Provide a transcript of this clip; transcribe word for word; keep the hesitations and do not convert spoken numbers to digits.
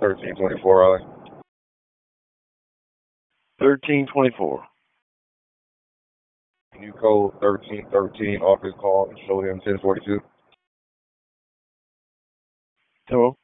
thirteen twenty-four, Raleigh. thirteen twenty-four. Can you code thirteen thirteen off his call and show him ten forty-two? Hello?